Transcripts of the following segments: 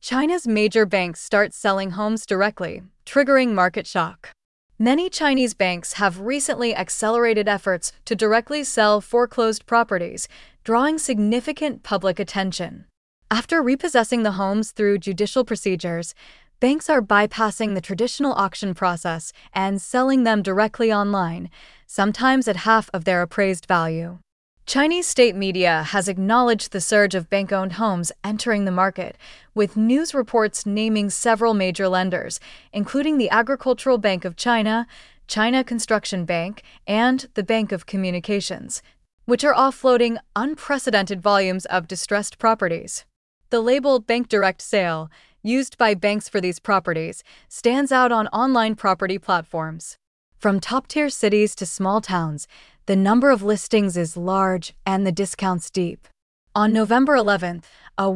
China's major banks start selling homes directly, triggering market shock. Many Chinese banks have recently accelerated efforts to directly sell foreclosed properties, drawing significant public attention. After repossessing the homes through judicial procedures, banks are bypassing the traditional auction process and selling them directly online, sometimes at half of their appraised value. Chinese state media has acknowledged the surge of bank-owned homes entering the market, with news reports naming several major lenders, including the Agricultural Bank of China, China Construction Bank, and the Bank of Communications, which are offloading unprecedented volumes of distressed properties. The label Bank Direct Sale, used by banks for these properties, stands out on online property platforms. From top-tier cities to small towns, the number of listings is large and the discounts deep. On November 11th, a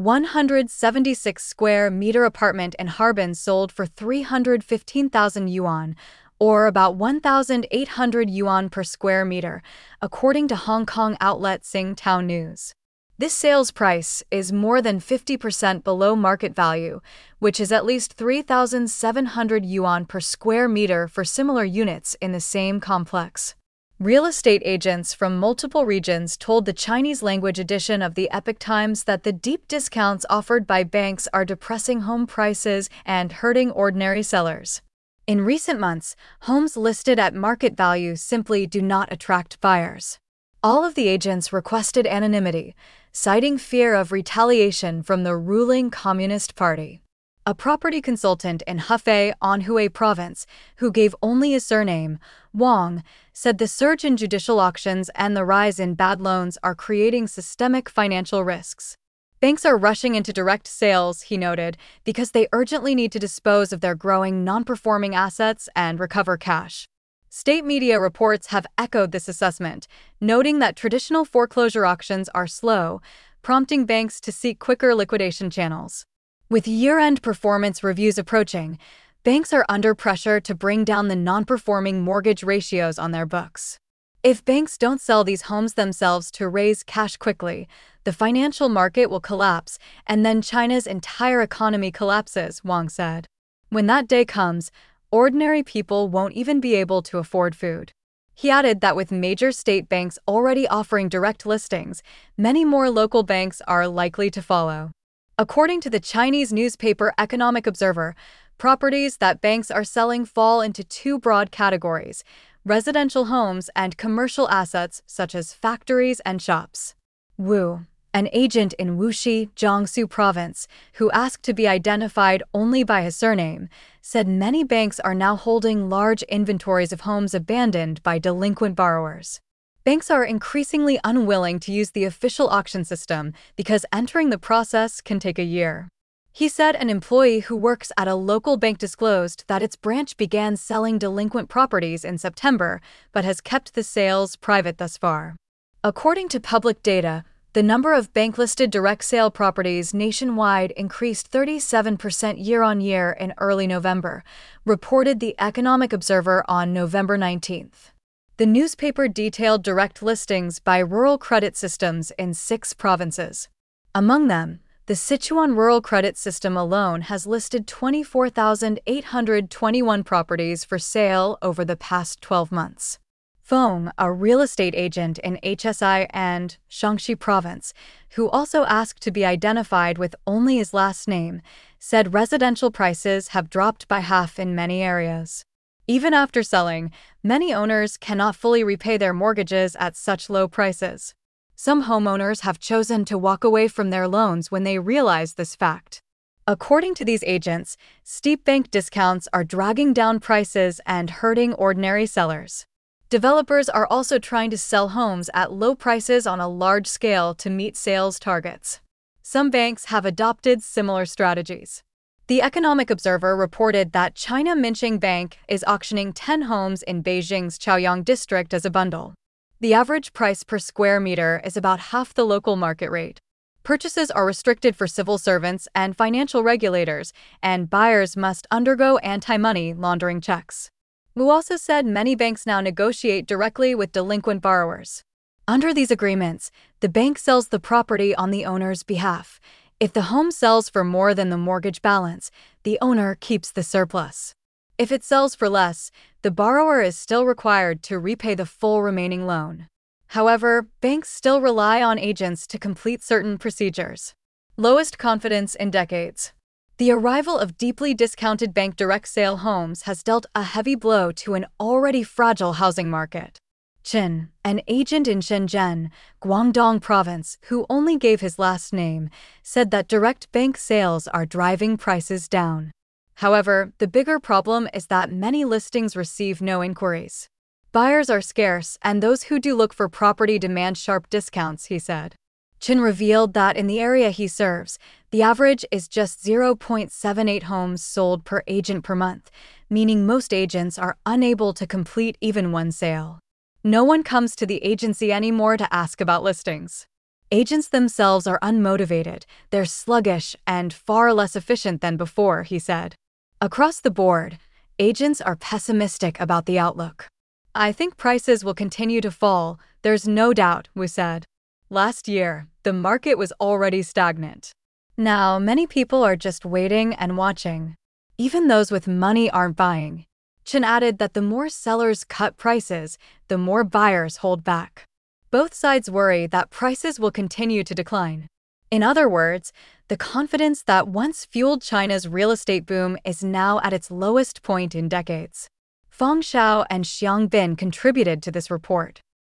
176-square-meter apartment in Harbin sold for 315,000 yuan, or about 1,800 yuan per square meter, according to Hong Kong outlet Singtown News. This sales price is more than 50% below market value, which is at least 3,700 yuan per square meter for similar units in the same complex. Real estate agents from multiple regions told the Chinese-language edition of the Epoch Times that the deep discounts offered by banks are depressing home prices and hurting ordinary sellers. In recent months, homes listed at market value simply do not attract buyers. All of the agents requested anonymity, citing fear of retaliation from the ruling Communist Party. A property consultant in Hefei, Anhui Province, who gave only his surname, Wang, said the surge in judicial auctions and the rise in bad loans are creating systemic financial risks. Banks are rushing into direct sales, he noted, because they urgently need to dispose of their growing non-performing assets and recover cash. State media reports have echoed this assessment, noting that traditional foreclosure auctions are slow, prompting banks to seek quicker liquidation channels. With year-end performance reviews approaching, banks are under pressure to bring down the non-performing mortgage ratios on their books. If banks don't sell these homes themselves to raise cash quickly, the financial market will collapse, and then China's entire economy collapses, Wang said. When that day comes, ordinary people won't even be able to afford food. He added that with major state banks already offering direct listings, many more local banks are likely to follow. According to the Chinese newspaper Economic Observer, properties that banks are selling fall into two broad categories: residential homes and commercial assets such as factories and shops. Wu, an agent in Wuxi, Jiangsu Province, who asked to be identified only by his surname, said many banks are now holding large inventories of homes abandoned by delinquent borrowers. Banks are increasingly unwilling to use the official auction system because entering the process can take a year. He said an employee who works at a local bank disclosed that its branch began selling delinquent properties in September but has kept the sales private thus far. According to public data, the number of bank-listed direct sale properties nationwide increased 37% year-on-year in early November, reported the Economic Observer on November 19th. The newspaper detailed direct listings by rural credit systems in 6 provinces. Among them, the Sichuan Rural Credit System alone has listed 24,821 properties for sale over the past 12 months. Feng, a real estate agent in HSI and Shaanxi Province, who also asked to be identified with only his last name, said residential prices have dropped by half in many areas. Even after selling, many owners cannot fully repay their mortgages at such low prices. Some homeowners have chosen to walk away from their loans when they realize this fact. According to these agents, steep bank discounts are dragging down prices and hurting ordinary sellers. Developers are also trying to sell homes at low prices on a large scale to meet sales targets. Some banks have adopted similar strategies. The Economic Observer reported that China Minqing Bank is auctioning 10 homes in Beijing's Chaoyang district as a bundle. The average price per square meter is about half the local market rate. Purchases are restricted for civil servants and financial regulators, and buyers must undergo anti-money laundering checks. Wu also said many banks now negotiate directly with delinquent borrowers. Under these agreements, the bank sells the property on the owner's behalf, If the home sells for more than the mortgage balance, the owner keeps the surplus. If it sells for less, the borrower is still required to repay the full remaining loan. However, banks still rely on agents to complete certain procedures. Lowest confidence in decades. The arrival of deeply discounted bank direct sale homes has dealt a heavy blow to an already fragile housing market. Chen, an agent in Shenzhen, Guangdong Province, who only gave his last name, said that direct bank sales are driving prices down. However, the bigger problem is that many listings receive no inquiries. Buyers are scarce, and those who do look for property demand sharp discounts, he said. Chen revealed that in the area he serves, the average is just 0.78 homes sold per agent per month, meaning most agents are unable to complete even one sale. No one comes to the agency anymore to ask about listings. Agents themselves are unmotivated, they're sluggish and far less efficient than before, he said. Across the board, agents are pessimistic about the outlook. I think prices will continue to fall, there's no doubt, Wu said. Last year, the market was already stagnant. Now, many people are just waiting and watching. Even those with money aren't buying. Chen added that the more sellers cut prices, the more buyers hold back. Both sides worry that prices will continue to decline. In other words, the confidence that once fueled China's real estate boom is now at its lowest point in decades. Feng Xiao and Xiang Bin contributed to this report.